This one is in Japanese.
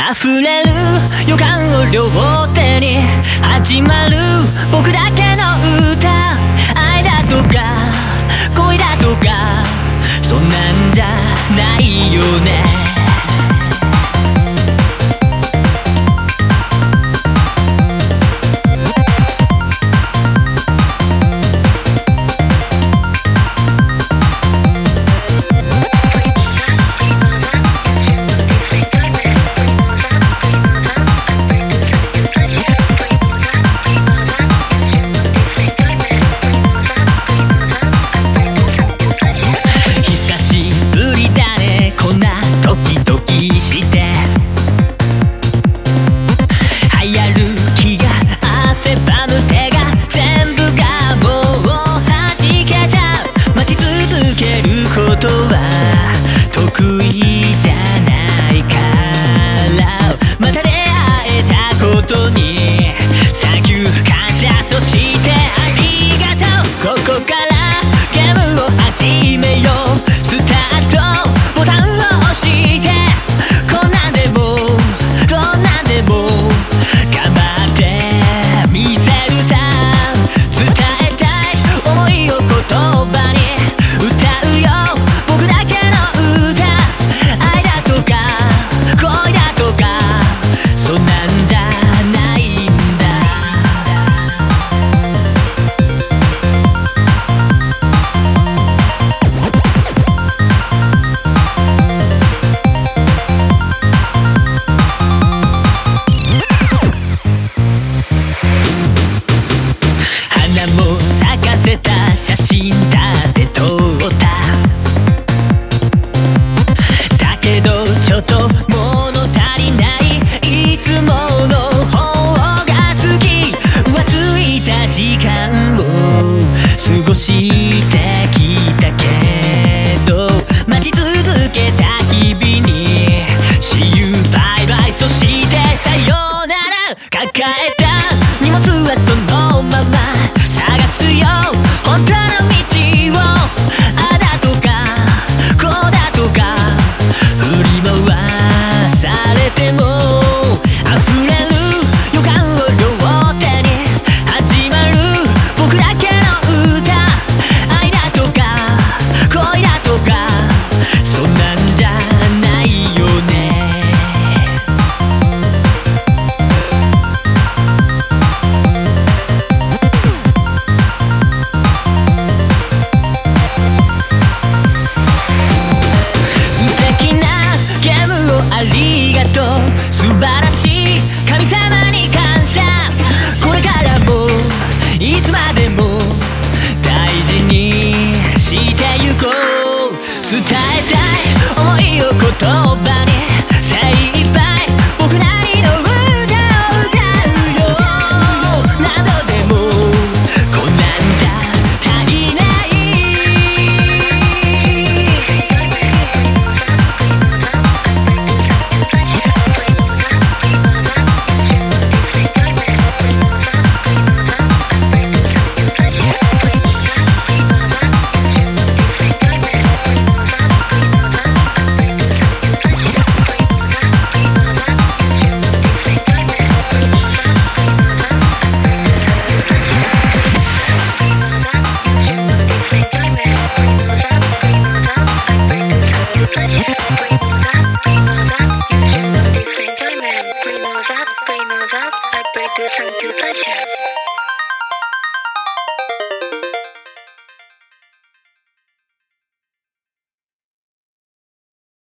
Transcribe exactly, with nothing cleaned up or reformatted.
溢れる予感を両手に始まる僕だけの歌。愛だとか恋だとかそんなんじゃないよね。得意じゃないからまた出会えたことにサンキュー感謝そしてありがとう。ここからゲームを始めようスタートボタンを押してこんなんでもどんなんでも頑張ってみせるさ。伝えたい思いを言葉に歌うよ僕だけ写真だって撮っただけどちょっと物足りないいつもの方が好き。浮ついた時間を過ごしてきたけど待ち続けた日々に See you bye bye そしてさよなら抱えた荷物はそのまま探すよ本当の道をあだとかこうだとか振り回されても溢れる予感を両手に始まる僕だけの歌。愛だとか恋だとかそんなんじゃないよね。ありがとう素晴らしい神様に感謝。これからもいつまでも大事にしてゆこう。伝えたい思いを言葉に精一杯僕なりの歌を歌うよ。何度でもこんなんじゃ足りない。 I break the sun to touch.